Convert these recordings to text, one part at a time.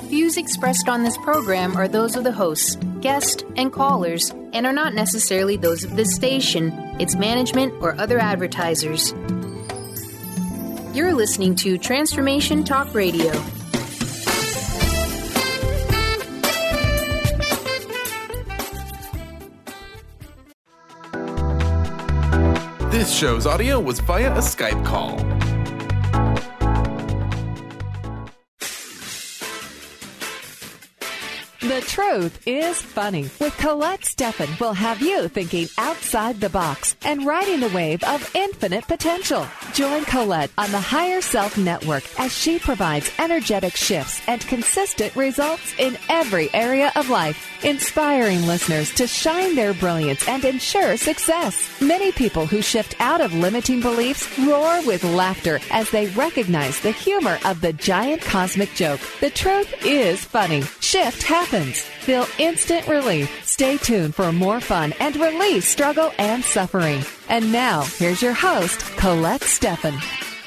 Views expressed on this program are those of the hosts, guests, and callers, and are not necessarily those of this station, its management, or other advertisers. You're listening to Transformation Talk Radio. This show's audio was via a Skype call. The Truth is Funny with Colette Steffen will have you thinking outside the box and riding the wave of infinite potential. Join Colette on the Higher Self Network as she provides energetic shifts and consistent results in every area of life, inspiring listeners to shine their brilliance and ensure success. Many people who shift out of limiting beliefs roar with laughter as they recognize the humor of the giant cosmic joke. The truth is funny. Shift happens. Feel instant relief. Stay tuned for more fun and release struggle and suffering. And now, here's your host, Colette Steffen.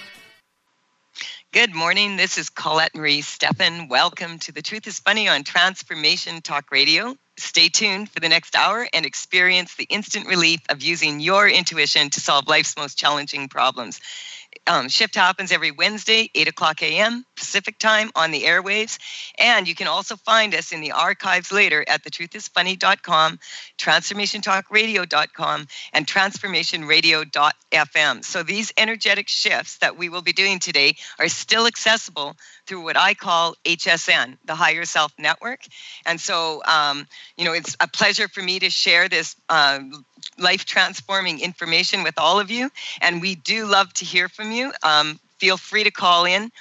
Good morning. This is Colette Marie Steffen. Welcome to The Truth is Funny on Transformation Talk Radio. Stay tuned for the next hour and experience the instant relief of using your intuition to solve life's most challenging problems. Shift happens every Wednesday, 8 o'clock a.m. Pacific time on the airwaves. And you can also find us in the archives later at thetruthisfunny.com, transformationtalkradio.com, and transformationradio.fm. So these energetic shifts that we will be doing today are still accessible through what I call HSN, the Higher Self Network. And so, it's a pleasure for me to share this life-transforming information with all of you. And we do love to hear from you. Feel free to call in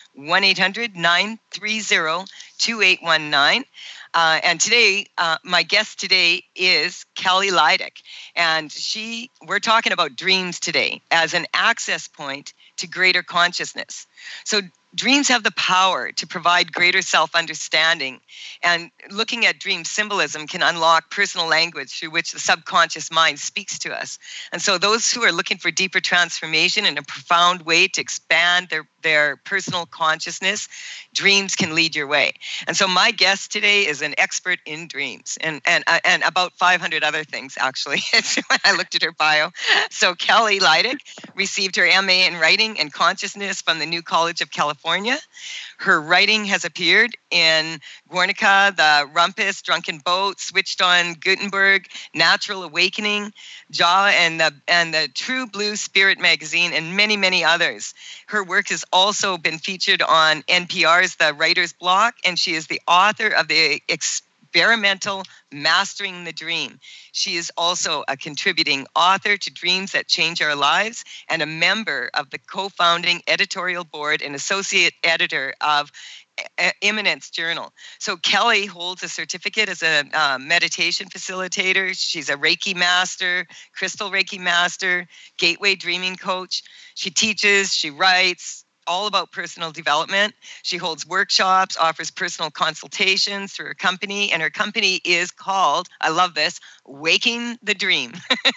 1-800-930-2819. And today, my guest today is Kelly Lydic. And we're talking about dreams today as an access point to greater consciousness. So dreams have the power to provide greater self-understanding, and looking at dream symbolism can unlock personal language through which the subconscious mind speaks to us. And so those who are looking for deeper transformation in a profound way to expand their personal consciousness, dreams can lead your way. And so my guest today is an expert in dreams and about 500 other things, actually, when I looked at her bio. So Kelly Lydic received her MA in Writing and Consciousness from the New College of California. Her writing has appeared in Guernica, The Rumpus, Drunken Boat, Switched on, Gutenberg, Natural Awakening, Jaw, and the True Blue Spirit magazine, and many, many others. Her work has also been featured on NPR's The Writer's Block, and she is the author of the Experimental Mastering the Dream. She is also a contributing author to Dreams That Change Our Lives and a member of the co-founding editorial board and associate editor of Immanence Journal. So Kelly holds a certificate as a meditation facilitator. She's a Reiki master, crystal Reiki master, gateway dreaming coach. She teaches, she writes, all about personal development. She holds workshops, offers personal consultations through her company, and her company is called, I love this, Waking the Dream.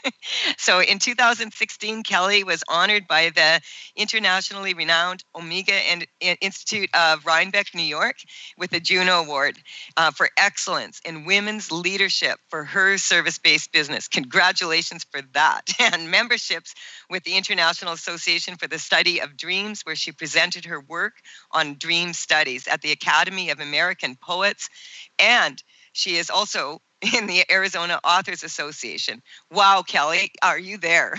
So in 2016, Kelly was honored by the internationally renowned Omega Institute of Rhinebeck, New York, with the Juno Award for excellence in women's leadership for her service-based business. Congratulations for that. And memberships with the International Association for the Study of Dreams, where she presented her work on dream studies at the Academy of American Poets. And she is also in the Arizona Authors Association. Wow, Kelly, are you there?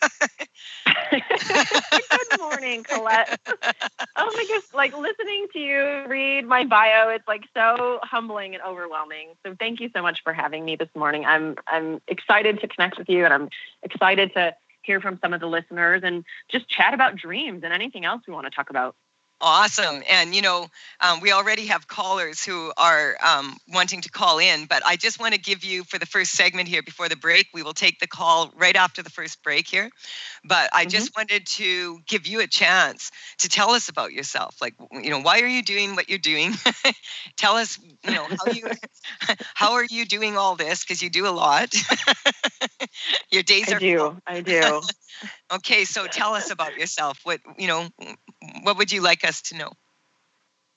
Good morning, Colette. Oh my gosh, listening to you read my bio, it's so humbling and overwhelming. So thank you so much for having me this morning. I'm excited to connect with you, and I'm excited to hear from some of the listeners and just chat about dreams and anything else we want to talk about. Awesome. And, we already have callers who are wanting to call in, but I just want to give you, for the first segment here before the break, we will take the call right after the first break here. But I just wanted to give you a chance to tell us about yourself. Why are you doing what you're doing? Tell us, how are you doing all this? Because you do a lot. Your days are full. I do. Okay, so tell us about yourself. What would you like us to know? Sure.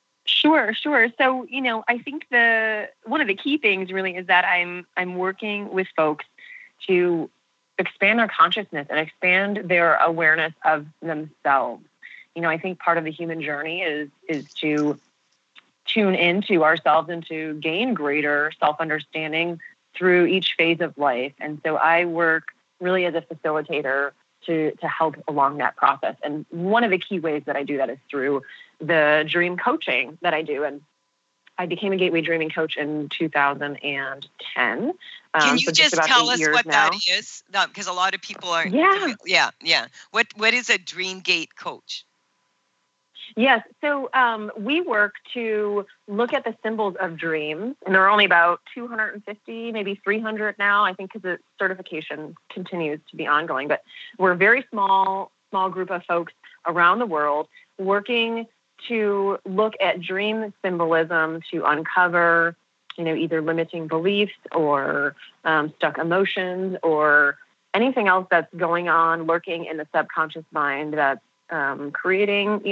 Sure. So, I think one of the key things really is that I'm working with folks to expand their consciousness and expand their awareness of themselves. I think part of the human journey is to tune into ourselves and to gain greater self-understanding through each phase of life. And so I work really as a facilitator to help along that process. And one of the key ways that I do that is through the dream coaching that I do. And I became a Gateway Dreaming Coach in 2010. Can you just tell us what now. That is? Because a lot of people aren't. Yeah. What is a Dream Gate coach? Yes. So we work to look at the symbols of dreams, and there are only about 250, maybe 300 now, I think, because the certification continues to be ongoing. But we're a very small group of folks around the world working to look at dream symbolism to uncover, either limiting beliefs or stuck emotions or anything else that's going on, lurking in the subconscious mind that's creating,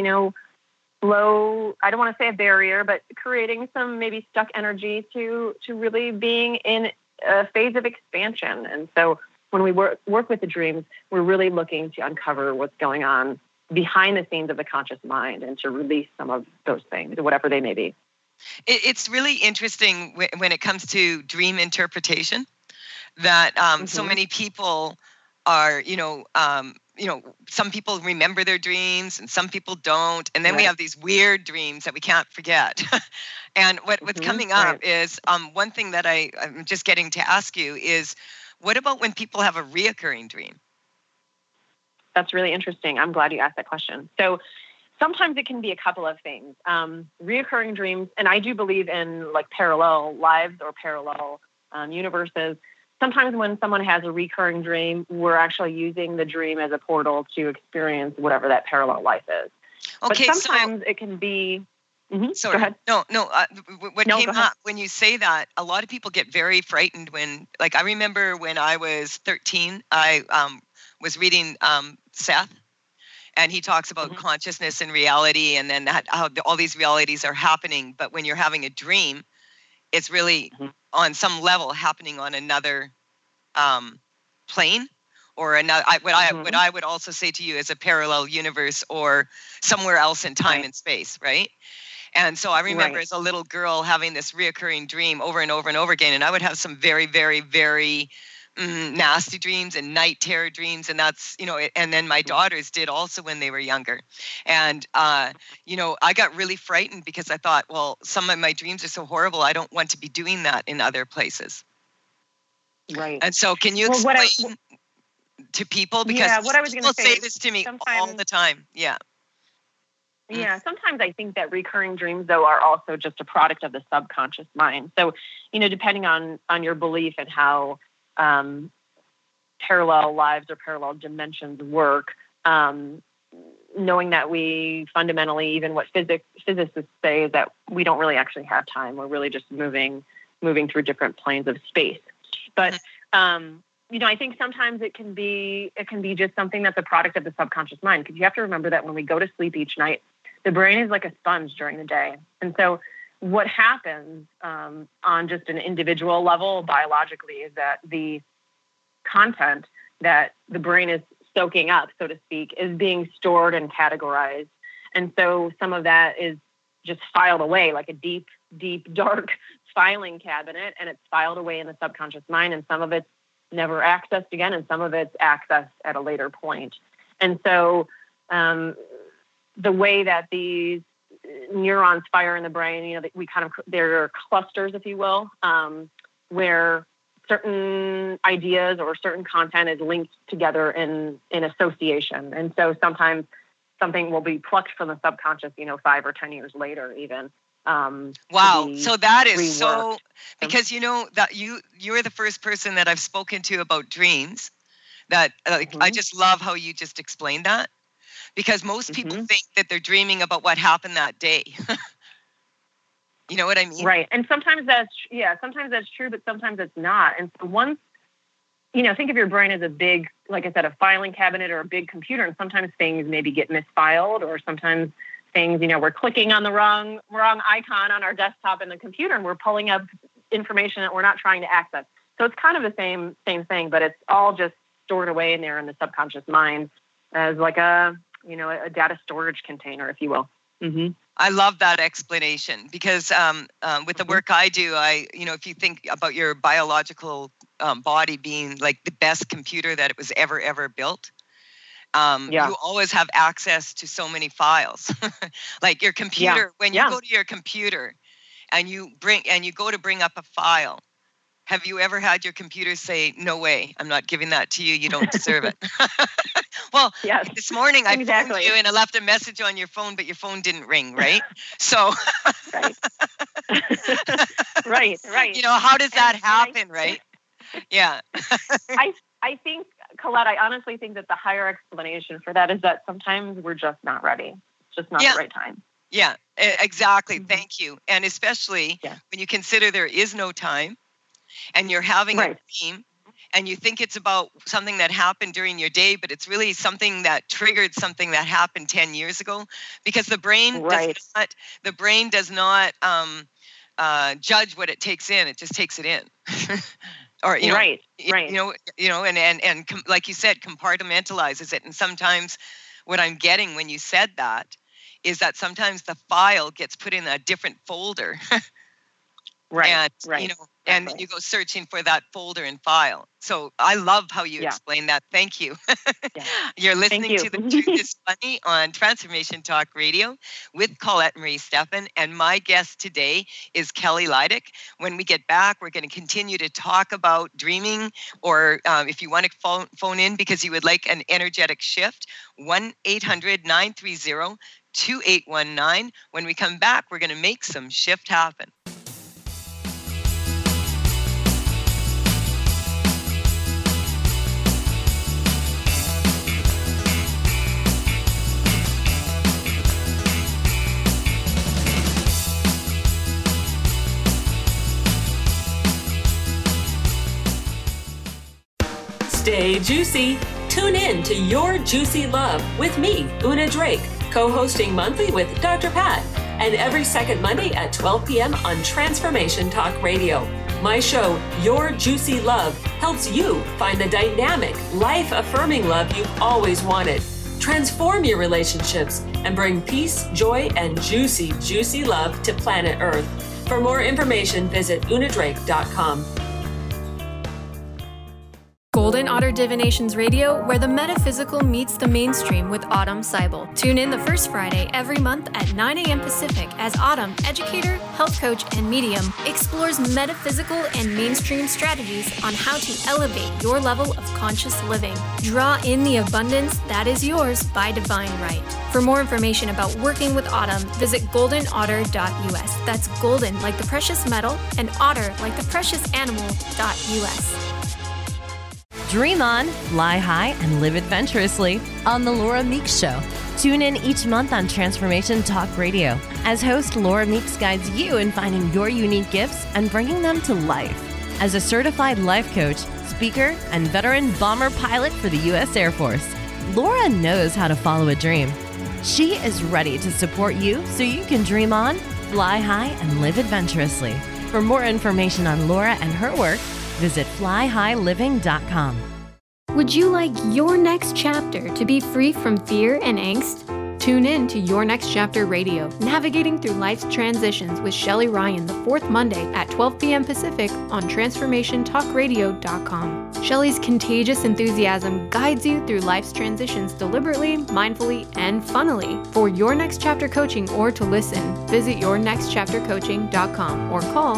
low, I don't want to say a barrier, but creating some maybe stuck energy to really being in a phase of expansion. And so when we work with the dreams, we're really looking to uncover what's going on behind the scenes of the conscious mind and to release some of those things, whatever they may be. It's really interesting when it comes to dream interpretation that so many people are, some people remember their dreams and some people don't. And then we have these weird dreams that we can't forget. And what's coming up is one thing that I'm just getting to ask you is, what about when people have a reoccurring dream? That's really interesting. I'm glad you asked that question. So sometimes it can be a couple of things. Reoccurring dreams, and I do believe in like parallel lives or parallel universes. Sometimes when someone has a recurring dream, we're actually using the dream as a portal to experience whatever that parallel life is. Okay, but sometimes it can be... Sorry. Go ahead. What came up when you say that, a lot of people get very frightened when, like, I remember when I was 13, I was reading Seth, and he talks about consciousness and reality, and then how all these realities are happening. But when you're having a dream, it's really on some level happening on another plane, or another. What I would also say to you is a parallel universe or somewhere else in time and space, right? And so I remember as a little girl having this reoccurring dream over and over and over again, and I would have some very, very, very nasty dreams and night terror dreams, and that's, and then my daughters did also when they were younger. And, I got really frightened because I thought, well, some of my dreams are so horrible, I don't want to be doing that in other places. Right. And so can you explain to people, because what I was people say this to me all the time. Yeah, sometimes I think that recurring dreams, though, are also just a product of the subconscious mind. So, depending on your belief and how parallel lives or parallel dimensions work, knowing that we fundamentally, even what physicists say, is that we don't really actually have time. We're really just moving through different planes of space. But I think sometimes it can be just something that's a product of the subconscious mind, because you have to remember that when we go to sleep each night, the brain is like a sponge during the day. And so what happens on just an individual level biologically is that the content that the brain is soaking up, so to speak, is being stored and categorized. And so some of that is just filed away like a deep, deep, dark filing cabinet, and it's filed away in the subconscious mind, and some of it's never accessed again, and some of it's accessed at a later point. And so the way that these neurons fire in the brain, there are clusters, if you will, where certain ideas or certain content is linked together in association. And so sometimes something will be plucked from the subconscious, 5 or 10 years later, even. Wow. So that is so, because that you're the first person that I've spoken to about dreams that I just love how you just explained that, because most people think that they're dreaming about what happened that day. You know what I mean? Right. And sometimes that's true, but sometimes it's not. And so once, think of your brain as a big, like I said, a filing cabinet or a big computer, and sometimes things maybe get misfiled, or sometimes things, we're clicking on the wrong icon on our desktop in the computer, and we're pulling up information that we're not trying to access. So it's kind of the same thing, but it's all just stored away in there in the subconscious mind as like a data storage container, if you will. Mm-hmm. I love that explanation because with the work I do, if you think about your biological body being like the best computer that it was ever built, you always have access to so many files. Like your computer, when you go to your computer and you go to bring up a file, have you ever had your computer say, "No way, I'm not giving that to you. You don't deserve it"? Well, this morning I phoned you and I left a message on your phone, but your phone didn't ring, right? So, right. How does that happen, right? Yeah. I think, Colette, I honestly think that the higher explanation for that is that sometimes we're just not ready. It's just not the right time. Yeah, exactly. Mm-hmm. Thank you. And especially when you consider there is no time and you're having a dream and you think it's about something that happened during your day, but it's really something that triggered something that happened 10 years ago, because the brain does not judge what it takes in. It just takes it in. Or, and like you said, compartmentalizes it. And sometimes what I'm getting when you said that is that sometimes the file gets put in a different folder. And you go searching for that folder and file. So I love how you explain that. Thank you. You're listening to The Truth is Funny on Transformation Talk Radio with Colette Marie Steffen. And my guest today is Kelly Lydic. When we get back, we're going to continue to talk about dreaming, or if you want to phone in because you would like an energetic shift, 1-800-930-2819. When we come back, we're going to make some shift happen. Stay juicy. Tune in to Your Juicy Love with me, Una Drake, co-hosting monthly with Dr. Pat, and every second Monday at 12 p.m. on Transformation Talk Radio. My show, Your Juicy Love, helps you find the dynamic, life-affirming love you've always wanted. Transform your relationships and bring peace, joy, and juicy, juicy love to planet Earth. For more information, visit unadrake.com. Golden Otter Divinations Radio, where the metaphysical meets the mainstream with Autumn Seibel. Tune in the first Friday every month at 9 a.m. Pacific as Autumn, educator, health coach, and medium, explores metaphysical and mainstream strategies on how to elevate your level of conscious living. Draw in the abundance that is yours by divine right. For more information about working with Autumn, visit goldenotter.us. That's golden like the precious metal and otter like the precious animal.us. Dream on, fly high, and live adventurously on The Laura Meeks Show. Tune in each month on Transformation Talk Radio as host Laura Meeks guides you in finding your unique gifts and bringing them to life. As a certified life coach, speaker, and veteran bomber pilot for the U.S. Air Force, Laura knows how to follow a dream. She is ready to support you so you can dream on, fly high, and live adventurously. For more information on Laura and her work, visit flyhighliving.com. Would you like your next chapter to be free from fear and angst? Tune in to Your Next Chapter Radio, navigating through life's transitions with Shelley Ryan the fourth Monday at 12 p.m. Pacific on TransformationTalkRadio.com. Shelley's contagious enthusiasm guides you through life's transitions deliberately, mindfully, and funnily. For Your Next Chapter coaching or to listen, visit YourNextChapterCoaching.com or call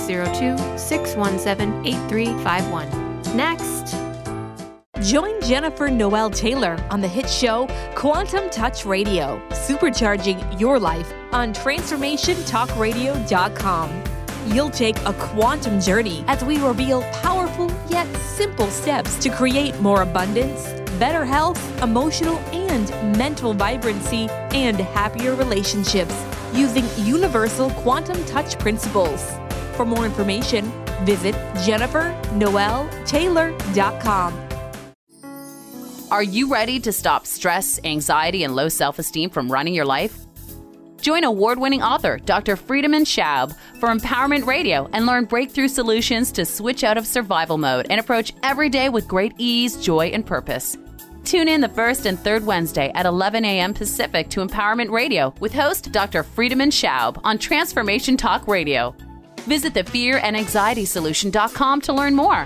602-617-8351. Next. Join Jennifer Noel Taylor on the hit show Quantum Touch Radio, supercharging your life on TransformationTalkRadio.com. You'll take a quantum journey as we reveal powerful yet simple steps to create more abundance, better health, emotional and mental vibrancy, and happier relationships using universal quantum touch principles. For more information, visit JenniferNoelTaylor.com. Are you ready to stop stress, anxiety, and low self-esteem from running your life? Join award-winning author Dr. Friedemann Schaub for Empowerment Radio and learn breakthrough solutions to switch out of survival mode and approach every day with great ease, joy, and purpose. Tune in the first and third Wednesday at 11 a.m. Pacific to Empowerment Radio with host Dr. Friedemann Schaub on Transformation Talk Radio. Visit thefearandanxietysolution.com to learn more.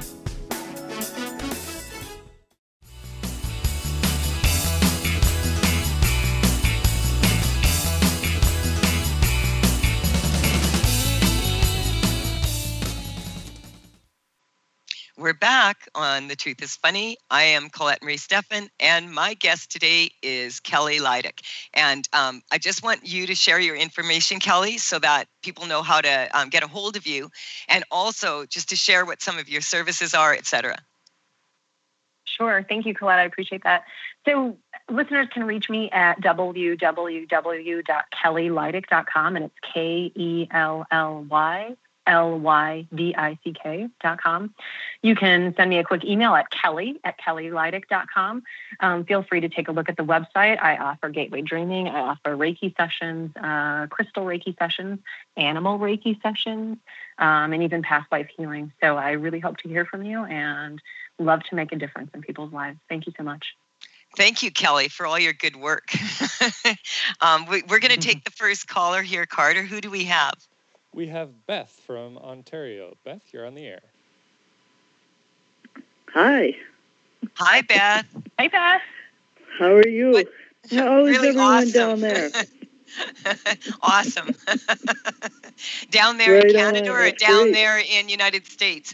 We're back on The Truth is Funny. I am Colette Marie Steffen, and my guest today is Kelly Lydic. And I just want you to share your information, Kelly, so that people know how to get a hold of you, and also just to share what some of your services are, etc. Sure. Thank you, Colette. I appreciate that. So listeners can reach me at www.kellylydic.com, and it's KELLYLYDICK.com. You can send me a quick email at kelly@kellylydic.com. Feel free to take a look at the website. I offer gateway dreaming. I offer Reiki sessions, crystal Reiki sessions, animal Reiki sessions, and even past life healing. So I really hope to hear from you and love to make a difference in people's lives. Thank you so much. Thank you, Kelly, for all your good work. We're going to take the first caller here. Carter, who do we have? We have Beth from Ontario. Beth, you're on the air. Hi. Hi, Beth. Hi, Beth. How are you? How is really everyone awesome. down there? Awesome. Down there in Canada or down there in United States?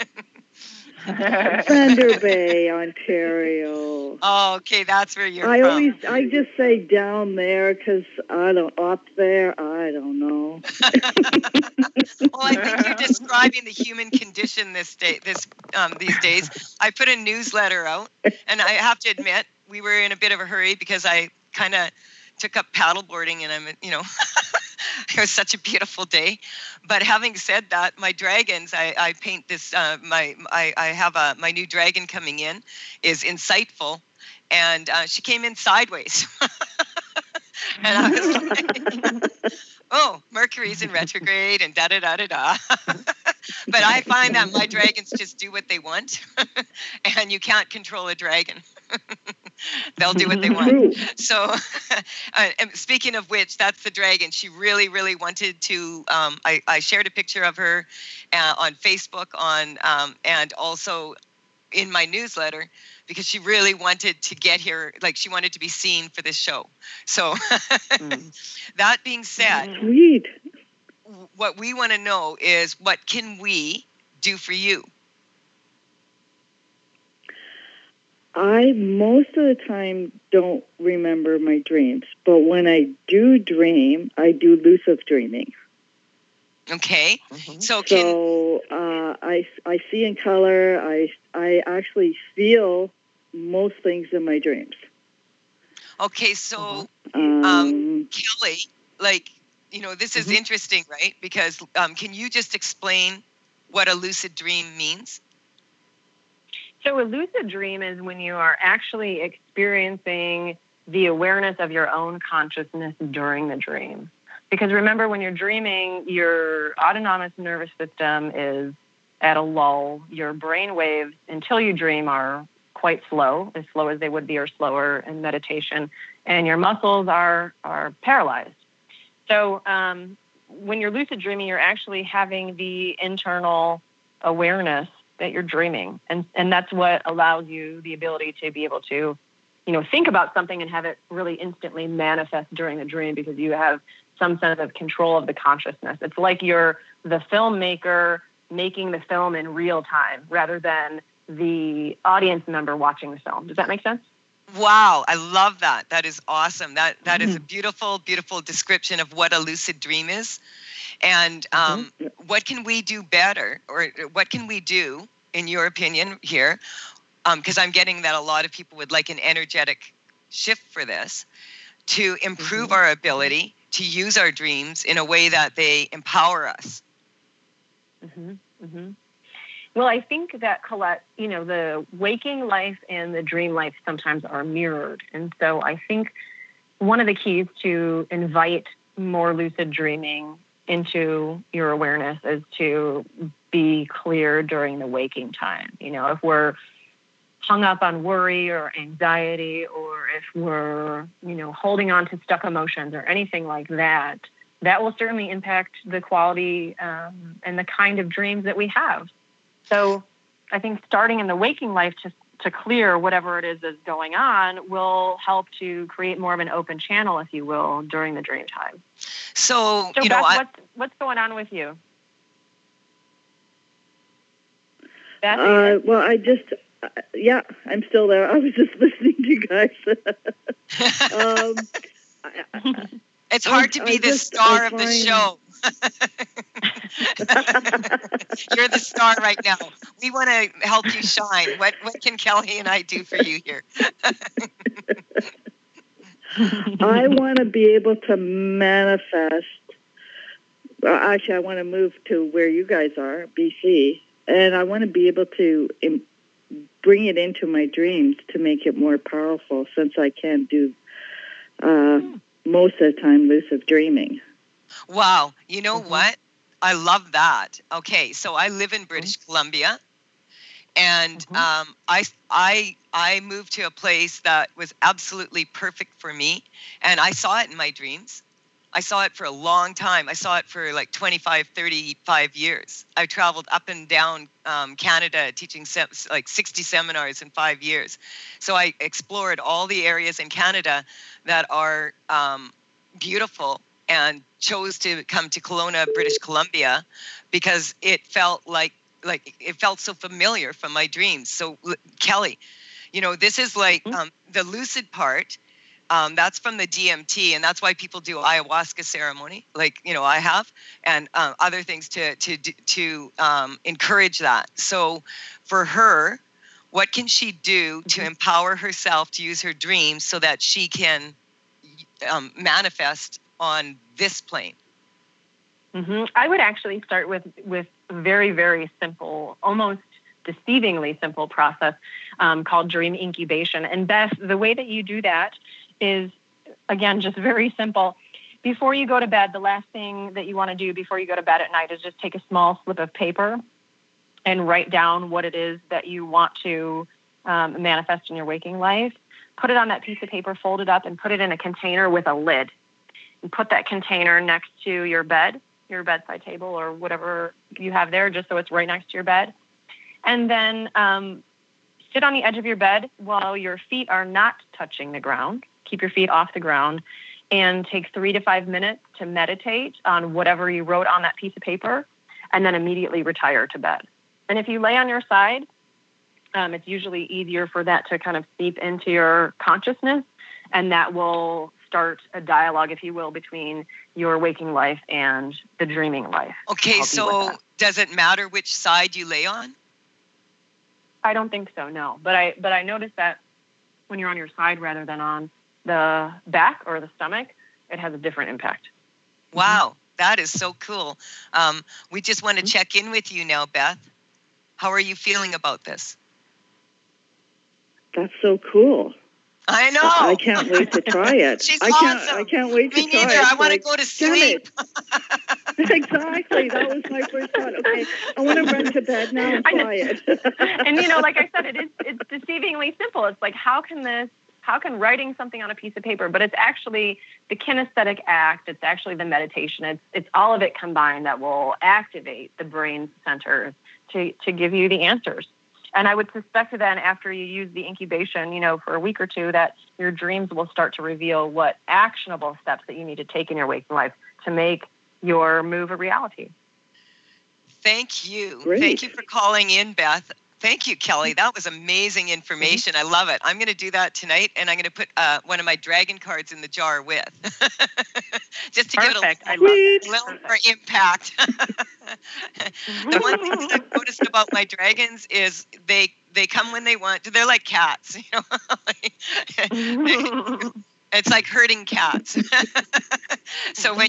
Thunder Bay, Ontario. Oh, okay, that's where you're from. I just say down there because up there, I don't know. Well, I think you're describing the human condition these days. I put a newsletter out, and I have to admit, we were in a bit of a hurry because I kind of took up paddleboarding, and it was such a beautiful day. But having said that, my dragons, I paint this. I have my new dragon coming in is Insightful, and she came in sideways, and I was like, "Oh, Mercury's in retrograde," and da da da da da. But I find that my dragons just do what they want, and you can't control a dragon. They'll do what they want. So, speaking of which, that's the dragon. She really, really wanted to. I shared a picture of her on Facebook and also in my newsletter because she really wanted to get here. Like she wanted to be seen for this show. So, that being said, sweet. What we want to know is what can we do for you? I most of the time don't remember my dreams, but when I do dream, I do lucid dreaming. Okay, so I see in color. I actually feel most things in my dreams. Okay, so Kelly, this is interesting, right? Because can you just explain what a lucid dream means? So a lucid dream is when you are actually experiencing the awareness of your own consciousness during the dream. Because remember, when you're dreaming, your autonomous nervous system is at a lull. Your brain waves until you dream are quite slow as they would be or slower in meditation. And your muscles are paralyzed. So when you're lucid dreaming, you're actually having the internal awareness that you're dreaming. And that's what allows you the ability to be able to, think about something and have it really instantly manifest during the dream because you have some sense of control of the consciousness. It's like you're the filmmaker making the film in real time rather than the audience member watching the film. Does that make sense? Wow, I love that. That is awesome. That is a beautiful, beautiful description of what a lucid dream is. And what can we do better, or what can we do, in your opinion, here? Because I'm getting that a lot of people would like an energetic shift for this, to improve our ability to use our dreams in a way that they empower us. Well, I think that, Colette, the waking life and the dream life sometimes are mirrored. And so I think one of the keys to invite more lucid dreaming into your awareness is to be clear during the waking time. You know, if we're hung up on worry or anxiety, or if we're, you know, holding on to stuck emotions or anything like that, that will certainly impact the quality and the kind of dreams that we have. So I think starting in the waking life to clear whatever it is that's going on will help to create more of an open channel, if you will, during the dream time. So you Beth, know, what's going on with you? Beth, well, I'm still there. I was just listening to you guys. It's hard to be the star of the show. You're the star right now. We want to help you shine. What can Kelly and I do for you here? I want to be able to manifest. Well, actually, I want to move to where you guys are, BC, and I want to be able to bring it into my dreams to make it more powerful, since I can't do most of the time lucid dreaming. Wow. You know what? I love that. Okay, so I live in British Columbia, and I moved to a place that was absolutely perfect for me, and I saw it in my dreams. I saw it for a long time. I saw it for like 25, 35 years. I traveled up and down Canada teaching like 60 seminars in 5 years. So I explored all the areas in Canada that are beautiful, and chose to come to Kelowna, British Columbia, because it felt like it felt so familiar from my dreams. So Kelly, you know, this is like the lucid part. That's from the DMT, and that's why people do ayahuasca ceremony, like, you know, I have, and other things to encourage that. So for her, what can she do to empower herself to use her dreams so that she can manifest on this plane? I would actually start with very, very simple, almost deceivingly simple process called dream incubation. And Beth, the way that you do that is, again, just very simple. Before you go to bed, the last thing that you want to do before you go to bed at night is just take a small slip of paper and write down what it is that you want to manifest in your waking life. Put it on that piece of paper, fold it up, and put it in a container with a lid. And put that container next to your bed, your bedside table, or whatever you have there, just so it's right next to your bed. And then sit on the edge of your bed while your feet are not touching the ground. Keep your feet off the ground, and take 3 to 5 minutes to meditate on whatever you wrote on that piece of paper, and then immediately retire to bed. And if you lay on your side, it's usually easier for that to kind of seep into your consciousness, and that will start a dialogue, if you will, between your waking life and the dreaming life. Okay, so does it matter which side you lay on? I don't think so, no. But I noticed that when you're on your side rather than on the back or the stomach, it has a different impact. Wow, that is so cool. We just want to check in with you now, Beth. How are you feeling about this? That's so cool. I know. I can't wait to try it. She's awesome. I can't wait to try it. Me neither. I want to go to sleep. Exactly. That was my first thought. Okay, I want to run to bed now and try it. And you know, like I said, it's deceivingly simple. It's like, how can writing something on a piece of paper, but it's actually the kinesthetic act. It's actually the meditation. It's all of it combined that will activate the brain centers to give you the answers. And I would suspect then after you use the incubation, you know, for a week or two, that your dreams will start to reveal what actionable steps that you need to take in your waking life to make your move a reality. Thank you. Great. Thank you for calling in, Beth. Thank you, Kelly. That was amazing information. I love it. I'm going to do that tonight, and I'm going to put one of my dragon cards in the jar with, just to Perfect. give it a little more impact. The one thing that I've noticed about my dragons is they come when they want to. They're like cats, you know. It's like herding cats. So when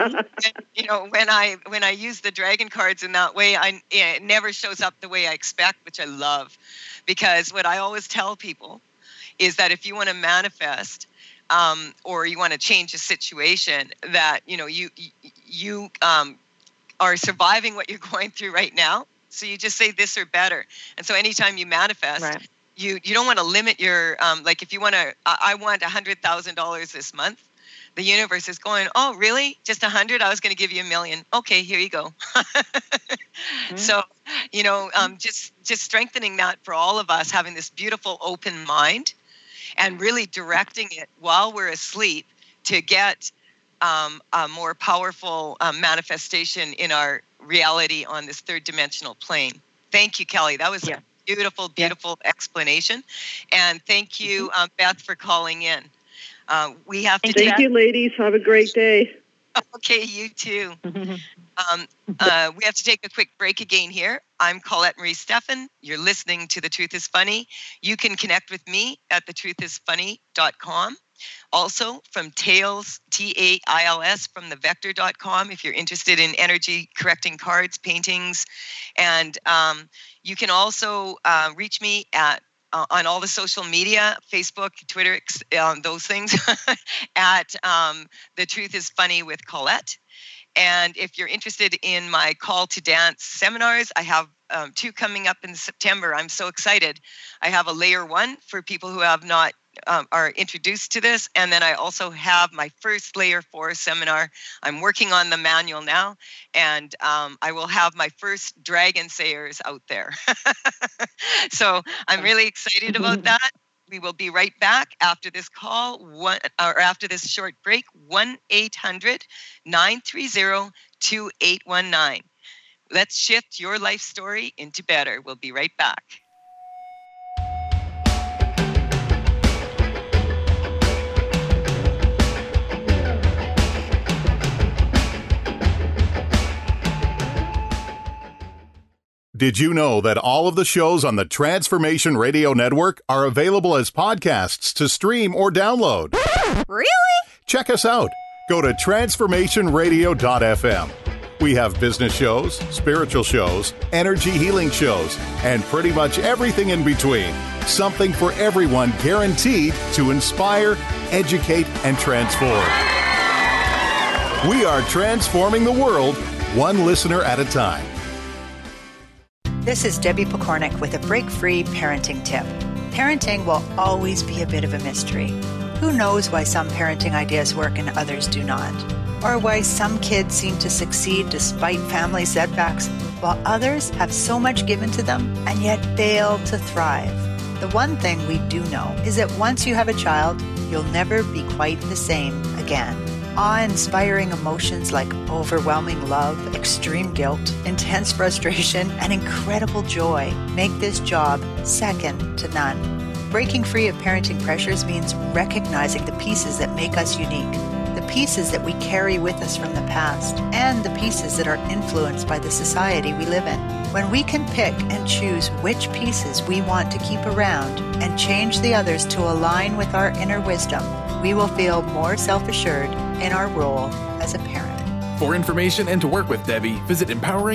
I use the dragon cards in that way, it never shows up the way I expect, which I love, because what I always tell people is that if you want to manifest, or you want to change a situation that, you are surviving what you're going through right now. So you just say this or better. And so anytime you manifest, Right. you don't want to limit your, like if you want to, I want $100,000 this month. The universe is going, oh, really? Just 100? I was going to give you $1 million. Okay, here you go. So, just strengthening that for all of us, having this beautiful open mind and really directing it while we're asleep to get a more powerful manifestation in our reality on this third dimensional plane. Thank you, Kelly. That was a beautiful, beautiful explanation. And thank you, Beth, for calling in. We have to. Thank you, ladies. Have a great day. Okay, you too. We have to take a quick break again here. I'm Colette Marie Steffen. You're listening to The Truth is Funny. You can connect with me at thetruthисfunny.com. Also from Tails, Tails, from thevector.com if you're interested in energy correcting cards, paintings. And you can also reach me at on all the social media, Facebook, Twitter, those things, at The Truth is Funny with Colette. And if you're interested in my Call to Dance seminars, I have 2 coming up in September. I'm so excited. I have a layer 1 for people who have not are introduced to this. And then I also have my first layer 4 seminar. I'm working on the manual now, and I will have my first Dragon Sayers out there. So I'm really excited about that. We will be right back after this call, after this short break, 1-800-930-2819. Let's shift your life story into better. We'll be right back. Did you know that all of the shows on the Transformation Radio Network are available as podcasts to stream or download? Really? Check us out. Go to transformationradio.fm. We have business shows, spiritual shows, energy healing shows, and pretty much everything in between. Something for everyone, guaranteed to inspire, educate, and transform. We are transforming the world, one listener at a time. This is Debbie Pokornik with a break-free parenting tip. Parenting will always be a bit of a mystery. Who knows why some parenting ideas work and others do not? Or why some kids seem to succeed despite family setbacks, while others have so much given to them and yet fail to thrive. The one thing we do know is that once you have a child, you'll never be quite the same again. Awe-inspiring emotions like overwhelming love, extreme guilt, intense frustration, and incredible joy make this job second to none. Breaking free of parenting pressures means recognizing the pieces that make us unique, the pieces that we carry with us from the past, and the pieces that are influenced by the society we live in. When we can pick and choose which pieces we want to keep around and change the others to align with our inner wisdom, we will feel more self-assured in our role as a parent. For information and to work with Debbie, visit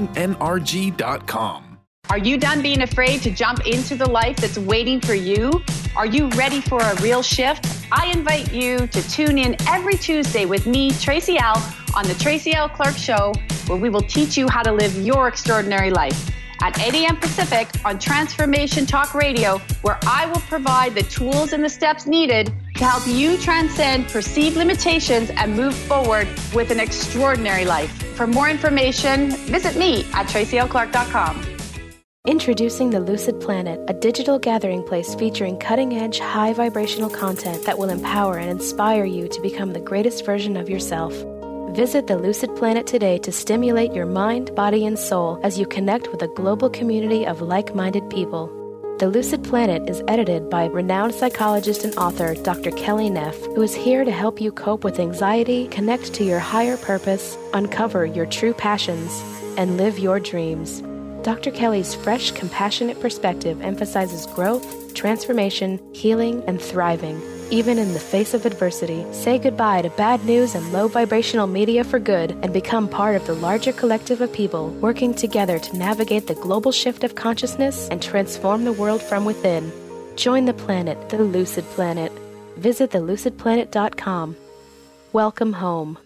empoweringnrg.com. Are you done being afraid to jump into the life that's waiting for you? Are you ready for a real shift? I invite you to tune in every Tuesday with me, Tracy L., on the Tracy L. Clark Show, where we will teach you how to live your extraordinary life. At 8 a.m. Pacific on Transformation Talk Radio, where I will provide the tools and the steps needed to help you transcend perceived limitations and move forward with an extraordinary life. For more information, visit me at tracylclark.com. Introducing the Lucid Planet, a digital gathering place featuring cutting-edge, high-vibrational content that will empower and inspire you to become the greatest version of yourself. Visit the Lucid Planet today to stimulate your mind, body, and soul as you connect with a global community of like-minded people. The Lucid Planet is edited by renowned psychologist and author Dr. Kelly Neff, who is here to help you cope with anxiety, connect to your higher purpose, uncover your true passions, and live your dreams. Dr. Kelly's fresh, compassionate perspective emphasizes growth, transformation, healing, and thriving. Even in the face of adversity, say goodbye to bad news and low vibrational media for good and become part of the larger collective of people working together to navigate the global shift of consciousness and transform the world from within. Join the planet, the Lucid Planet. visit thelucidplanet.com. Welcome home.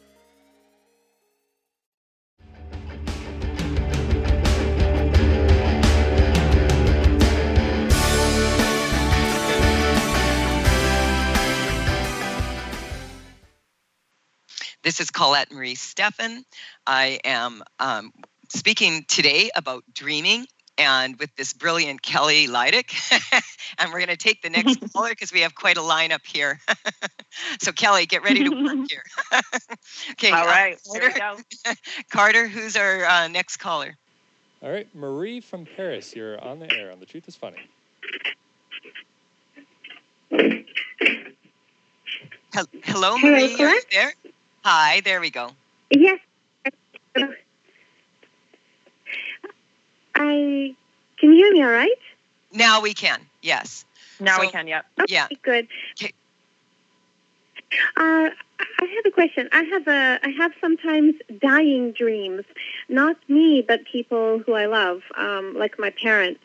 This is Colette Marie Steffen. I am speaking today about dreaming, and with this brilliant Kelly Lydic. And we're going to take the next caller because we have quite a lineup here. So Kelly, get ready to work here. Okay. All right. Carter, Here we go. Carter, who's our next caller? All right, Marie from Paris, you're on the air on The Truth is Funny. Hello, Marie. Are you there? Hi, there we go. Yes. Can you hear me all right? Now we can, yes. Now we can, yep. Okay, yeah. Good. Okay. I have a question. I have sometimes dying dreams. Not me, but people who I love, like my parents.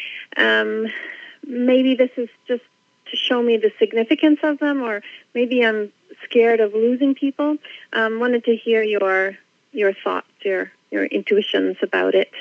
Maybe this is just to show me the significance of them, or maybe I'm scared of losing people. Wanted to hear your thoughts, your intuitions about it.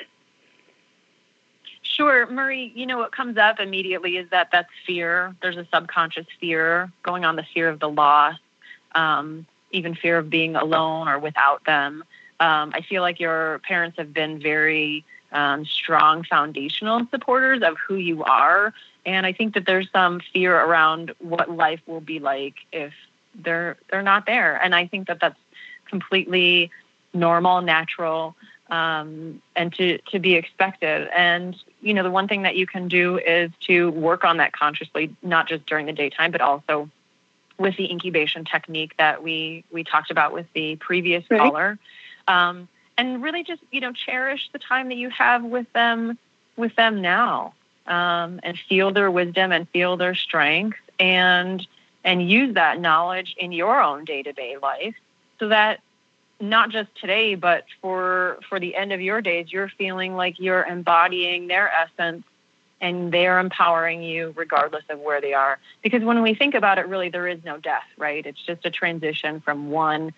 Sure, Marie, what comes up immediately is that's fear. There's a subconscious fear going on, the fear of the loss, even fear of being alone or without them. I feel like your parents have been very strong foundational supporters of who you are. And I think that there's some fear around what life will be like if they're not there. And I think that that's completely normal, natural, and to be expected. And, the one thing that you can do is to work on that consciously, not just during the daytime, but also with the incubation technique that we talked about with the previous caller. And really just, cherish the time that you have with them now, and feel their wisdom and feel their strength and use that knowledge in your own day-to-day life so that not just today, but for the end of your days, you're feeling like you're embodying their essence and they're empowering you regardless of where they are. Because when we think about it, really, there is no death, right? It's just a transition from one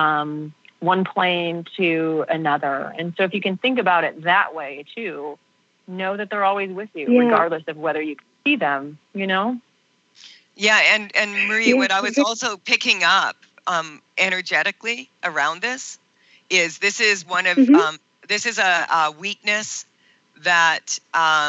plane to another. And so if you can think about it that way too, know that they're always with you, regardless of whether you can see them, Yeah, and Marie, what I was also picking up energetically around this is one of this is a weakness that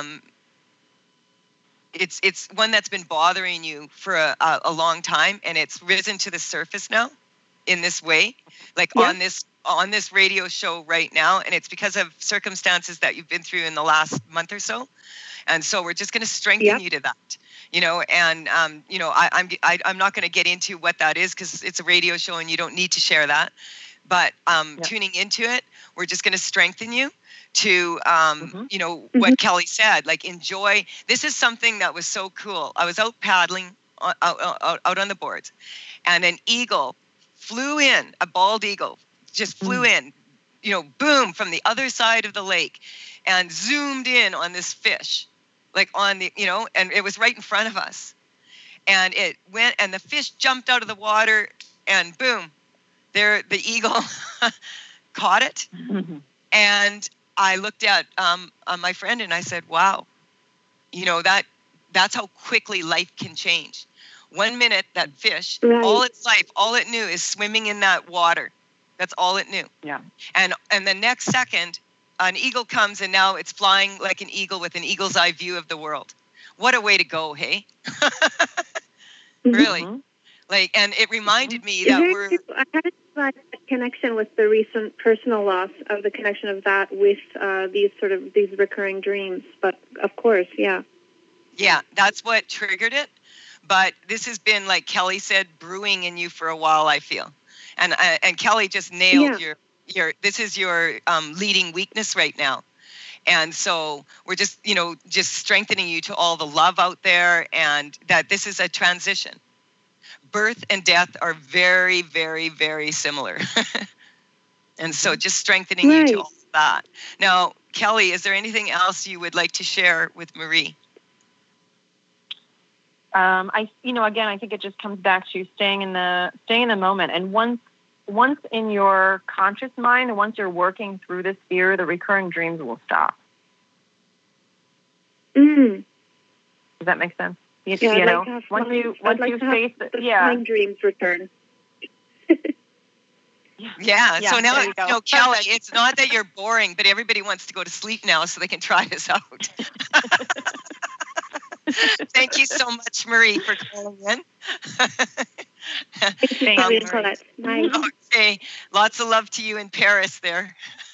it's one that's been bothering you for a long time, and it's risen to the surface now in this way, like on this radio show right now, and it's because of circumstances that you've been through in the last month or so, and so we're just going to strengthen you to that. And I'm not going to get into what that is because it's a radio show and you don't need to share that. But tuning into it, we're just going to strengthen you to, what Kelly said, like enjoy. This is something that was so cool. I was out paddling out on the boards, and an eagle flew in, a bald eagle just flew in, boom, from the other side of the lake and zoomed in on this fish. Like on the, and it was right in front of us, and it went, and the fish jumped out of the water, and boom, there the eagle caught it. And I looked at my friend and I said, "Wow, that's how quickly life can change. 1 minute that fish, all its life, all it knew is swimming in that water. That's all it knew. Yeah. And the next second, an eagle comes, and now it's flying like an eagle with an eagle's eye view of the world. What a way to go, hey? Really. Like, and it reminded me that I had that connection with the recent personal loss of the connection of that with these recurring dreams. But of course, yeah. Yeah, that's what triggered it. But this has been, like Kelly said, brewing in you for a while, I feel. And Kelly just nailed this is your leading weakness right now. And so we're just strengthening you to all the love out there, and that this is a transition. Birth and death are very, very, very similar. And so just strengthening you to all of that. Now, Kelly, is there anything else you would like to share with Marie? I think it just comes back to staying in the moment. And once in your conscious mind, once you're working through this fear, the recurring dreams will stop. Mm. Does that make sense? Once you face it, the dreams return. Yeah. So now, Kelly, it's not that you're boring, but everybody wants to go to sleep now so they can try this out. Thank you so much, Marie, for calling in. Thank you, Colette. Nice. Okay. Lots of love to you in Paris there.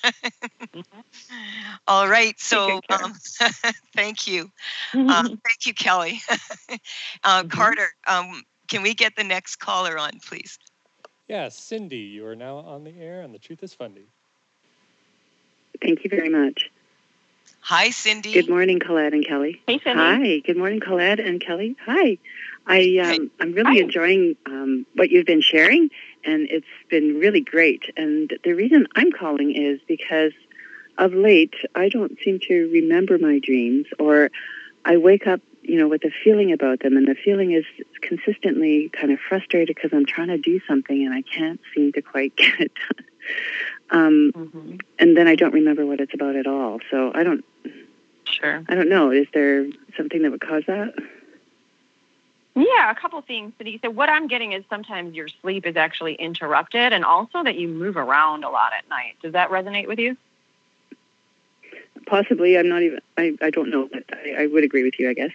All right. So thank you. Thank you, Kelly. Carter, can we get the next caller on, please? Yes, Cindy, you are now on the air, and the truth is Fundy. Thank you very much. Hi, Cindy. Good morning, Colette and Kelly. Hey, Cindy. Hi. Good morning, Colette and Kelly. Hi. I'm really enjoying what you've been sharing, and it's been really great. And the reason I'm calling is because of late, I don't seem to remember my dreams, or I wake up, with a feeling about them, and the feeling is consistently kind of frustrated because I'm trying to do something and I can't seem to quite get it done. And then I don't remember what it's about at all. So I don't know. Is there something that would cause that? Yeah, a couple things, Cindy. So what I'm getting is sometimes your sleep is actually interrupted, and also that you move around a lot at night. Does that resonate with you? Possibly. I'm not even, I don't know, but I would agree with you, I guess.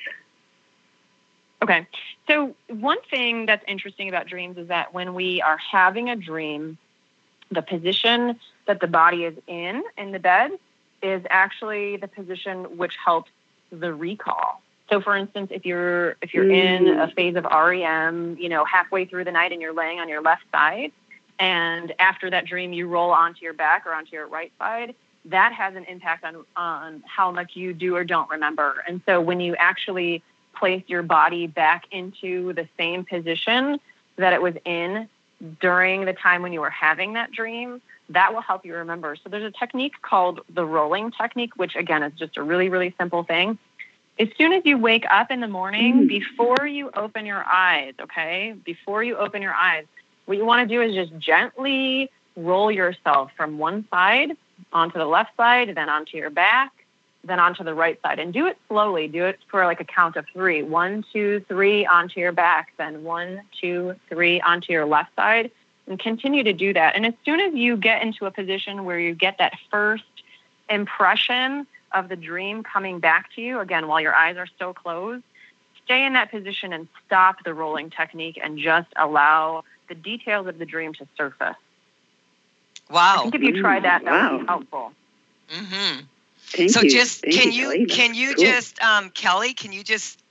Okay. So one thing that's interesting about dreams is that when we are having a dream, the position that the body is in the bed is actually the position which helps the recall. So for instance, if you're in a phase of REM, halfway through the night and you're laying on your left side, and after that dream you roll onto your back or onto your right side, that has an impact on how much you do or don't remember. And so when you actually place your body back into the same position that it was in during the time when you were having that dream, that will help you remember. So there's a technique called the rolling technique, which again is just a really, really simple thing. As soon as you wake up in the morning, before you open your eyes, before you open your eyes, what you want to do is just gently roll yourself from one side onto the left side, then onto your back, then onto the right side. And do it slowly. Do it for like a count of 3. 1, 2, 3 onto your back, then 1, 2, 3 onto your left side, and continue to do that. And as soon as you get into a position where you get that first impression of the dream coming back to you, again, while your eyes are still closed, stay in that position and stop the rolling technique and just allow the details of the dream to surface. Wow. I think if you try that, that would be helpful. Mm-hmm. Thank so you. just Thank can you, you Kelly. can you Cool. just Kelly, can you just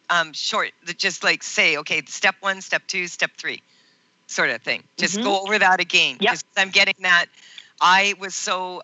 say, okay, step 1, step 2, step 3 sort of thing. Just go over that again. Because I'm getting that. I was so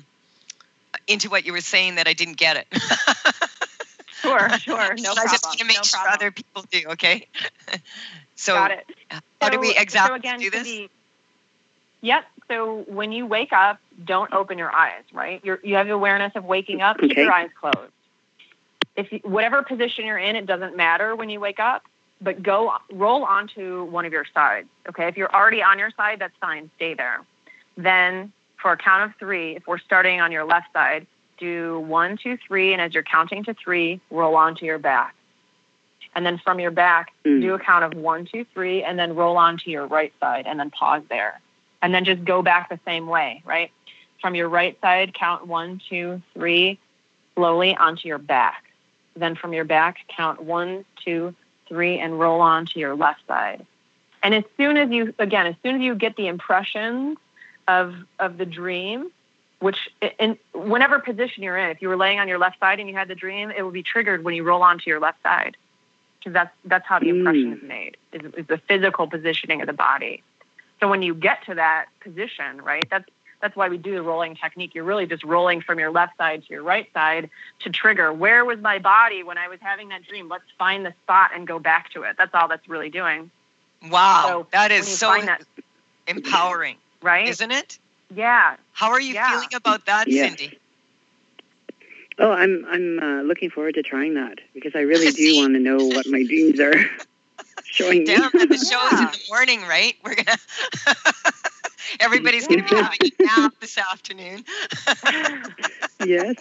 into what you were saying that I didn't get it. Sure. No problem. I just want to make sure other people do, okay? So got it. How do we exactly do this? Yep. So when you wake up, don't open your eyes, right? You have the awareness of waking up, keep your eyes closed. Whatever position you're in, it doesn't matter when you wake up, but roll onto one of your sides, okay? If you're already on your side, that's fine. Stay there. Then for a count of 3, if we're starting on your left side, do 1, 2, 3, and as you're counting to 3, roll onto your back. And then from your back, do a count of 1, 2, 3, and then roll onto your right side, and then pause there. And then just go back the same way, right? From your right side, count 1, 2, 3, slowly onto your back. Then from your back, count 1, 2, 3, and roll onto your left side. And as soon as you get the impressions of the dream, which in whatever position you're in, if you were laying on your left side and you had the dream, it will be triggered when you roll onto your left side. Because that's how the impression is made, is the physical positioning of the body. So when you get to that position, right, that's why we do the rolling technique. You're really just rolling from your left side to your right side to trigger, where was my body when I was having that dream? Let's find the spot and go back to it. That's all that's really doing. Wow, so that is so empowering, right? Isn't it? Yeah. How are you feeling about that, Cindy? Oh, I'm looking forward to trying that because I really do want to know what my dreams are. Showing Damn, me. the show is in the morning, right? We're gonna. Everybody's going to be having a nap this afternoon. Yes.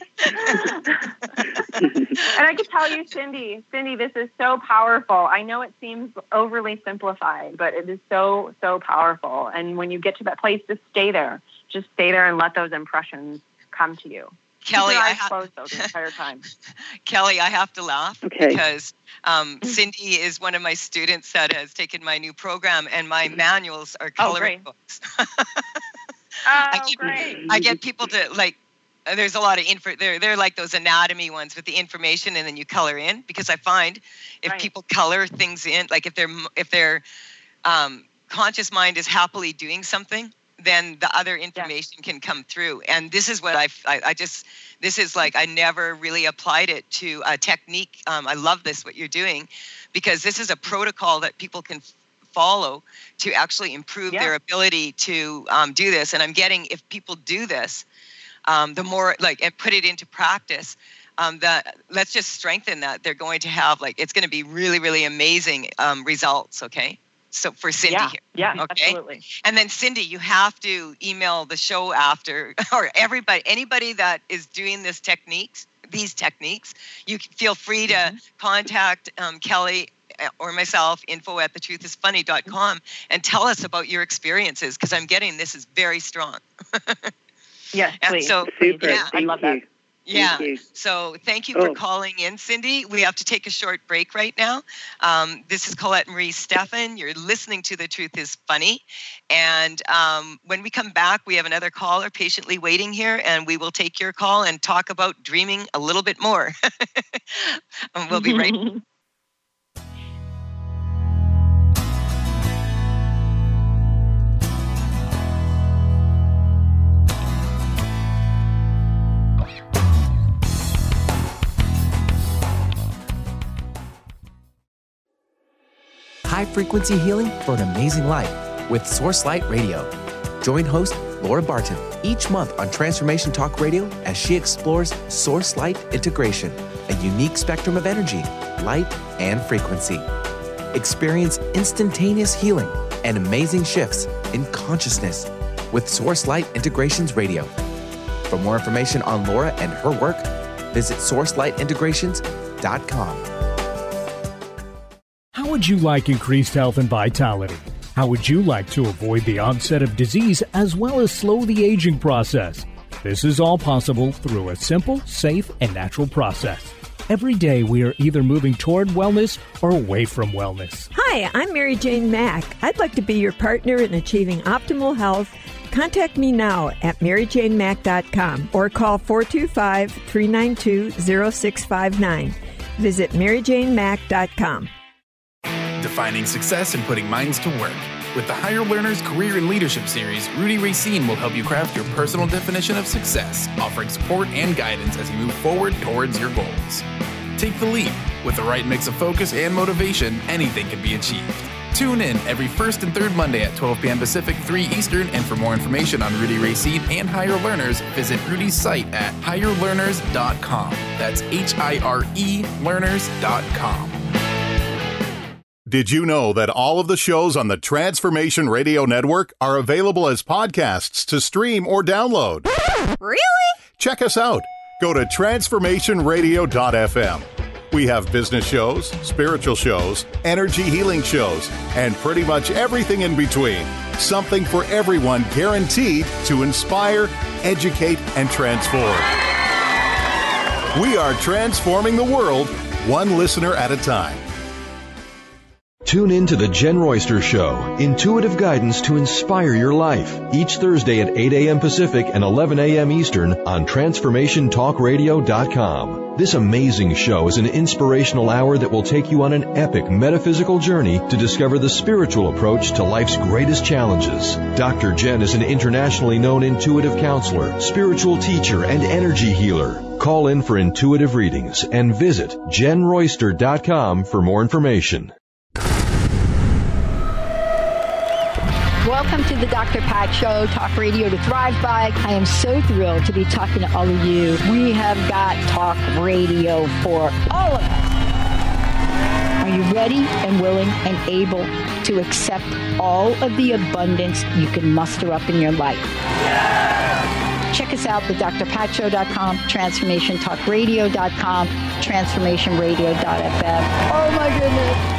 And I could tell you, Cindy, this is so powerful. I know it seems overly simplified, but it is so, so powerful. And when you get to that place, just stay there. Just stay there and let those impressions come to you. Kelly, I closed though the entire time. Kelly, I have to laugh because Cindy is one of my students that has taken my new program, and my manuals are coloring books. I get people to like. There's a lot of info. They're like those anatomy ones with the information, and then you color in. Because I find if people color things in, like if their conscious mind is happily doing something, then the other information can come through. And this is what this is like, I never really applied it to a technique. I love this, what you're doing, because this is a protocol that people can follow to actually improve their ability to do this. And I'm getting, if people do this, the more like, and put it into practice, that let's just strengthen that. They're going to have it's going to be really, really amazing results. Okay. So for Cindy here. Yeah, okay? Absolutely. And then Cindy, you have to email the show after, or anybody that is doing these techniques, you feel free to contact Kelly or myself, info@thetruthisfunny.com, and tell us about your experiences, because I'm getting this is very strong. Yes, please. So, super. Yeah, I love that. Yeah. Thank you. So thank you for calling in, Cindy. We have to take a short break right now. This is Colette Marie Stephan. You're listening to The Truth is Funny. And when we come back, we have another caller patiently waiting here, and we will take your call and talk about dreaming a little bit more. We'll be right back. High-frequency healing for an amazing life with Source Light Radio. Join host Laura Barton each month on Transformation Talk Radio as she explores Source Light integration, a unique spectrum of energy, light, and frequency. Experience instantaneous healing and amazing shifts in consciousness with Source Light Integrations Radio. For more information on Laura and her work, visit sourcelightintegrations.com. How would you like increased health and vitality? How would you like to avoid the onset of disease as well as slow the aging process? This is all possible through a simple, safe, and natural process. Every day we are either moving toward wellness or away from wellness. Hi, I'm Mary Jane Mack. I'd like to be your partner in achieving optimal health. Contact me now at maryjanemack.com or call 425-392-0659. Visit maryjanemack.com. Defining success and putting minds to work. With the Higher Learners Career and Leadership Series, Rudy Racine will help you craft your personal definition of success, offering support and guidance as you move forward towards your goals. Take the leap. With the right mix of focus and motivation, anything can be achieved. Tune in every first and third Monday at 12 p.m. Pacific, 3 Eastern, and for more information on Rudy Racine and Higher Learners, visit Rudy's site at higherlearners.com. That's HIRE learners.com. Did you know that all of the shows on the Transformation Radio Network are available as podcasts to stream or download? Really? Check us out. Go to transformationradio.fm. We have business shows, spiritual shows, energy healing shows, and pretty much everything in between. Something for everyone, guaranteed to inspire, educate, and transform. We are transforming the world, one listener at a time. Tune in to The Jen Royster Show, intuitive guidance to inspire your life, each Thursday at 8 a.m. Pacific and 11 a.m. Eastern on TransformationTalkRadio.com. This amazing show is an inspirational hour that will take you on an epic metaphysical journey to discover the spiritual approach to life's greatest challenges. Dr. Jen is an internationally known intuitive counselor, spiritual teacher, and energy healer. Call in for intuitive readings and visit JenRoyster.com for more information. Welcome to the Dr. Pat Show, talk radio to thrive by. I am so thrilled to be talking to all of you. We have got talk radio for all of us. Are you ready and willing and able to accept all of the abundance you can muster up in your life? Check us out at drpatshow.com, transformationtalkradio.com, transformationradio.fm. Oh my goodness.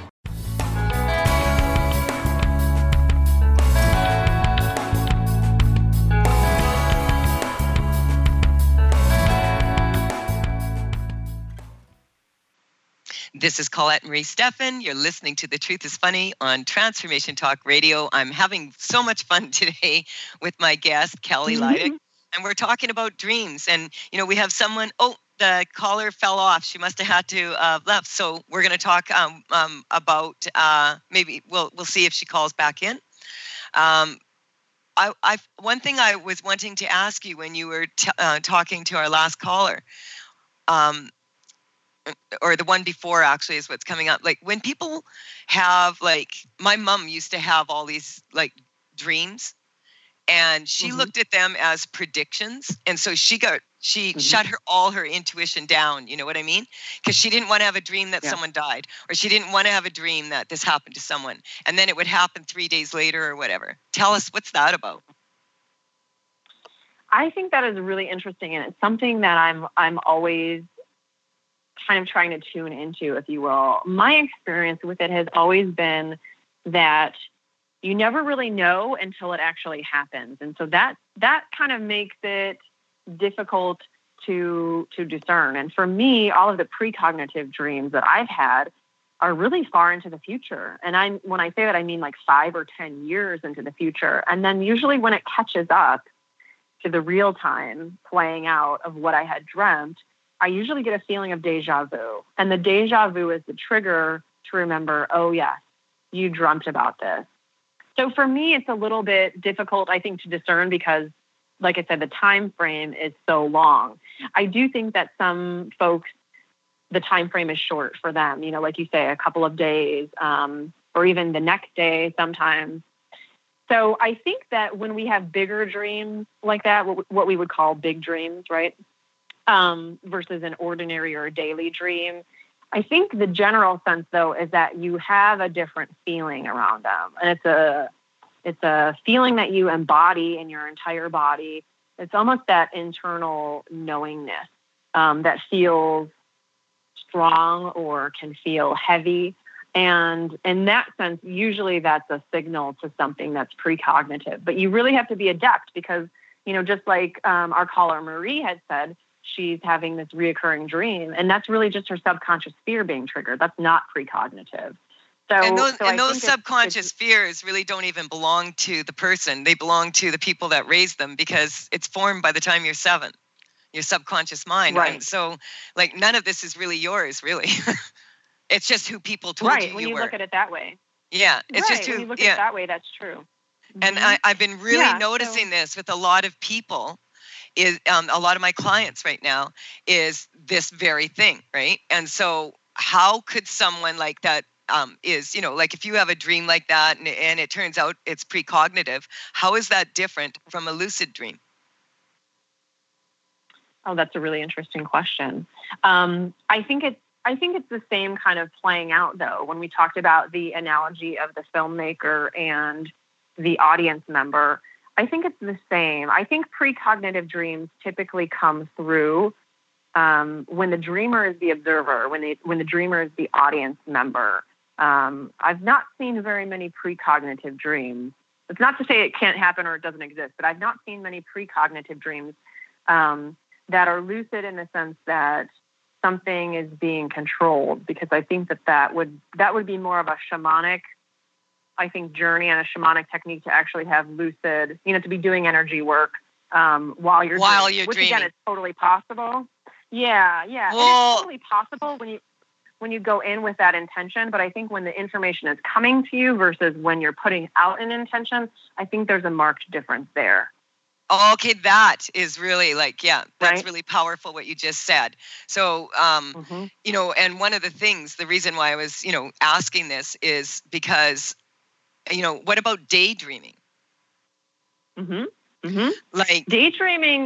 This is Colette Marie Steffen. You're listening to The Truth is Funny on Transformation Talk Radio. I'm having so much fun today with my guest, Kelly Lydic, and we're talking about dreams. And, we have someone, the caller fell off. She must have had to left. So we're going to talk about, maybe we'll see if she calls back in. One thing I was wanting to ask you when you were talking to our last caller, or the one before actually is what's coming up. Like when people have, like, my mom used to have all these like dreams, and she looked at them as predictions. And so she shut all her intuition down. You know what I mean? Because she didn't want to have a dream that someone died, or she didn't want to have a dream that this happened to someone. And then it would happen 3 days later or whatever. Tell us, what's that about? I think that is really interesting. And it's something that I'm always kind of trying to tune into, if you will. My experience with it has always been that you never really know until it actually happens. And so that kind of makes it difficult to discern. And for me, all of the precognitive dreams that I've had are really far into the future. And when I say that, I mean like 5 or 10 years into the future. And then usually when it catches up to the real time playing out of what I had dreamt, I usually get a feeling of deja vu. And the deja vu is the trigger to remember, oh, yes, you dreamt about this. So for me, it's a little bit difficult, I think, to discern because, like I said, the time frame is so long. I do think that some folks, the time frame is short for them, like you say, a couple of days, or even the next day sometimes. So I think that when we have bigger dreams like that, what we would call big dreams, right? Versus an ordinary or a daily dream. I think the general sense, though, is that you have a different feeling around them. And it's a feeling that you embody in your entire body. It's almost that internal knowingness that feels strong or can feel heavy. And in that sense, usually that's a signal to something that's precognitive. But you really have to be adept because, just like our caller Marie had said, she's having this reoccurring dream, and that's really just her subconscious fear being triggered. That's not precognitive. Those subconscious fears really don't even belong to the person. They belong to the people that raised them because it's formed by the time you're 7, your subconscious mind. Right. And so, like, none of this is really yours, really. It's just who people told you were. Right, when you look at it that way. Yeah, it's just who. When you look at it that way, that's true. And I've been really noticing this with a lot of people. Is a lot of my clients right now is this very thing, right? And so how could someone like that is, like if you have a dream like that and it turns out it's precognitive, how is that different from a lucid dream? Oh, that's a really interesting question. I think it's the same kind of playing out, though, when we talked about the analogy of the filmmaker and the audience member. I think it's the same. I think precognitive dreams typically come through when the dreamer is the observer, when the dreamer is the audience member. I've not seen very many precognitive dreams. It's not to say it can't happen or it doesn't exist, but I've not seen many precognitive dreams that are lucid in the sense that something is being controlled, because I think that would be more of a shamanic, I think, journey and a shamanic technique to actually have lucid, to be doing energy work while you're dreaming. Which again is totally possible. Yeah. Well, it's totally possible when you go in with that intention. But I think when the information is coming to you versus when you're putting out an intention, I think there's a marked difference there. Okay, that is really that's really powerful what you just said. So, and one of the things, the reason why I was, asking this is because, what about daydreaming? Like daydreaming,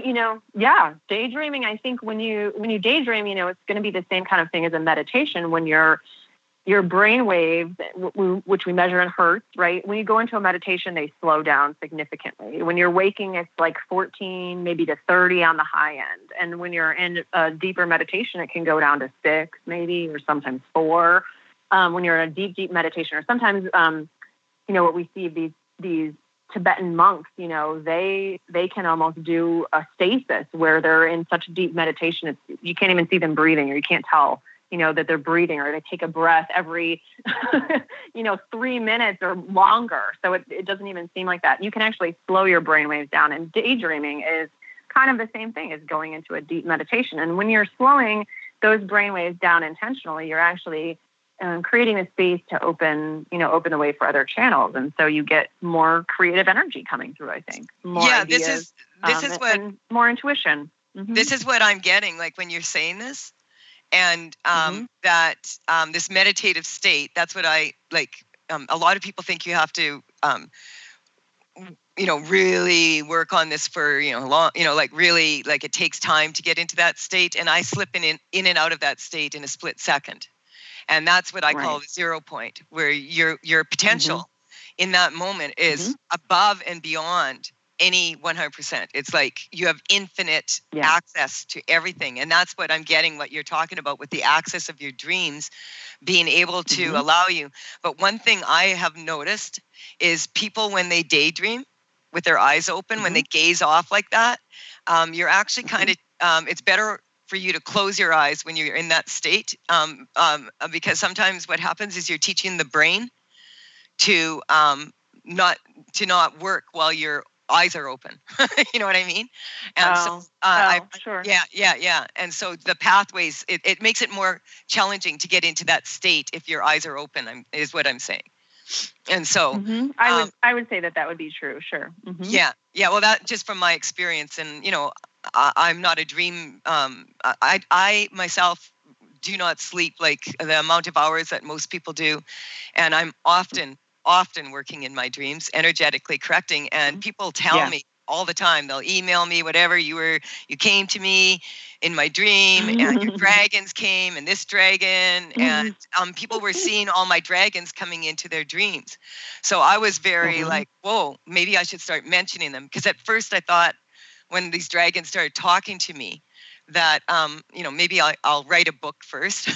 daydreaming. I think when you daydream, it's going to be the same kind of thing as a meditation when you're your brain waves, which we measure in hertz, right? When you go into a meditation, they slow down significantly. When you're waking, it's like 14, maybe to 30 on the high end. And when you're in a deeper meditation, it can go down to 6 maybe, or sometimes 4. When you're in a deep meditation, or sometimes, what we see, these Tibetan monks, they can almost do a stasis where they're in such deep meditation, you can't even see them breathing, or you can't tell, that they're breathing, or they take a breath every, 3 minutes or longer. So it doesn't even seem like that. You can actually slow your brainwaves down, and daydreaming is kind of the same thing as going into a deep meditation. And when you're slowing those brainwaves down intentionally, you're actually creating a space to open the way for other channels. And so you get more creative energy coming through, I think. More ideas, this is what, and more intuition. Mm-hmm. This is what I'm getting, like when you're saying this. And that this meditative state, that's what I like. A lot of people think you have to, really work on this for, long, really, like it takes time to get into that state. And I slip in and out of that state in a split second. And that's what I call the 0 point, where your potential in that moment is above and beyond any 100%. It's like you have infinite access to everything. And that's what I'm getting, what you're talking about with the access of your dreams being able to allow you. But one thing I have noticed is people, when they daydream with their eyes open, when they gaze off like that, you're actually kind of, it's better for you to close your eyes when you're in that state, because sometimes what happens is you're teaching the brain to not work while your eyes are open. You know what I mean? And sure. Yeah. And so the pathways, it makes it more challenging to get into that state if your eyes are open, is what I'm saying. And so I would say that would be true. Sure. Mm-hmm. Yeah. Well, that just from my experience, and I'm not a dream. I myself do not sleep like the amount of hours that most people do, and I'm often working in my dreams, energetically correcting. And people tell me all the time, they'll email me, whatever, you came to me in my dream, and your dragons came, and this dragon, and people were seeing all my dragons coming into their dreams. So I was very like, whoa, maybe I should start mentioning them. Because at first I thought, when these dragons started talking to me, that maybe I'll write a book first.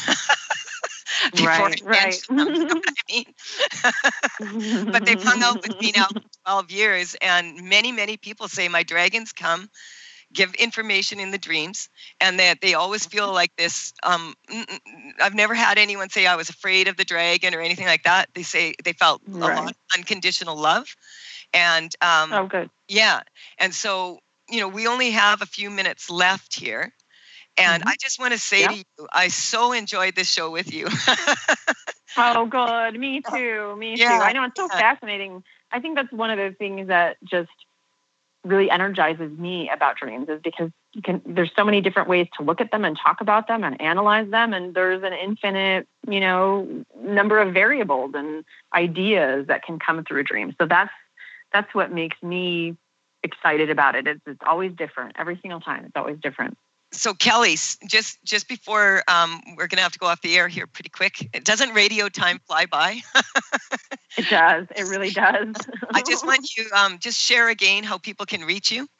Right. You know what I mean? But they've hung out with me now for 12 years, and many, many people say my dragons come, give information in the dreams, and that they always feel like this. I've never had anyone say I was afraid of the dragon or anything like that. They say they felt a lot of unconditional love. And oh, good. Yeah. And so, we only have a few minutes left here. And I just want to say to you, I so enjoyed this show with you. Oh, good. Me too. Too. I know, it's so fascinating. I think that's one of the things that just really energizes me about dreams, is because there's so many different ways to look at them and talk about them and analyze them. And there's an infinite, number of variables and ideas that can come through dreams. So that's what makes me excited about it. It's always different. Every single time, it's always different. So Kelly, just before we're going to have to go off the air here pretty quick, doesn't radio time fly by? It does. It really does. I just want you just share again how people can reach you.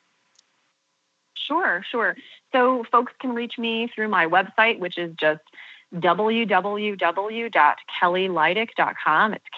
Sure. So folks can reach me through my website, which is just www.kellylydick.com. It's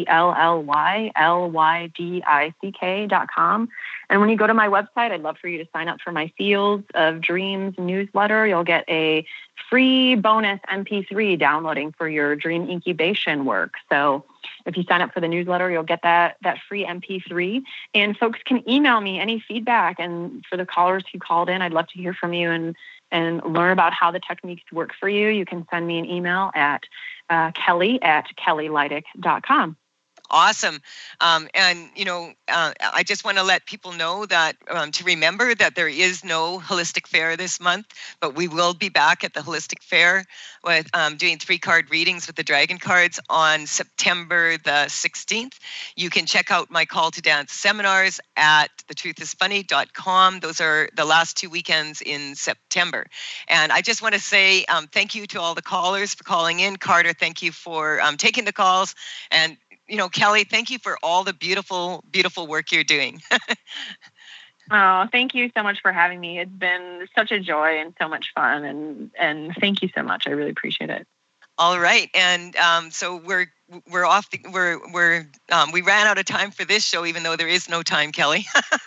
KELLYLYDICK.com. And when you go to my website, I'd love for you to sign up for my Fields of Dreams newsletter. You'll get a free bonus MP3 downloading for your dream incubation work. So if you sign up for the newsletter, you'll get that free MP3. And folks can email me any feedback. And for the callers who called in, I'd love to hear from you and learn about how the techniques work for you. You can send me an email at kelly@kellylydick.com. Awesome. And, I just want to let people know that to remember that there is no Holistic Fair this month, but we will be back at the Holistic Fair with doing 3-card readings with the Dragon cards on September the 16th. You can check out my Call to Dance seminars at thetruthisfunny.com. Those are the last 2 weekends in September. And I just want to say thank you to all the callers for calling in. Carter, thank you for taking the calls. And Kelly, thank you for all the beautiful, beautiful work you're doing. Oh, thank you so much for having me. It's been such a joy and so much fun, and thank you so much. I really appreciate it. All right, and so we're off. We ran out of time for this show, even though there is no time, Kelly.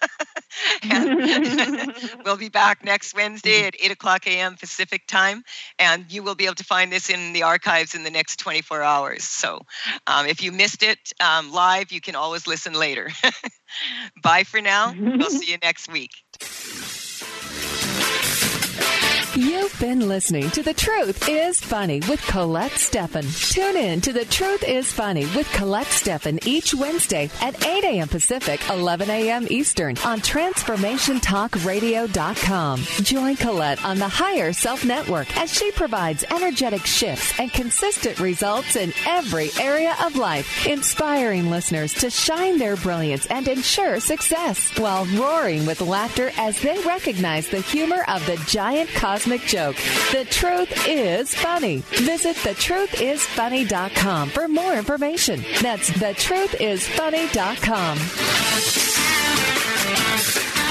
And we'll be back next Wednesday at 8:00 a.m. Pacific time, and you will be able to find this in the archives in the next 24 hours. So if you missed it live, you can always listen later. Bye for now. We'll see you next week. You've been listening to The Truth is Funny with Colette Steffen. Tune in to The Truth is Funny with Colette Steffen each Wednesday at 8 a.m. Pacific, 11 a.m. Eastern on TransformationTalkRadio.com. Join Colette on the Higher Self Network as she provides energetic shifts and consistent results in every area of life, inspiring listeners to shine their brilliance and ensure success while roaring with laughter as they recognize the humor of the giant cosmic joke. The Truth is Funny. Visit thetruthisfunny.com for more information. That's thetruthisfunny.com.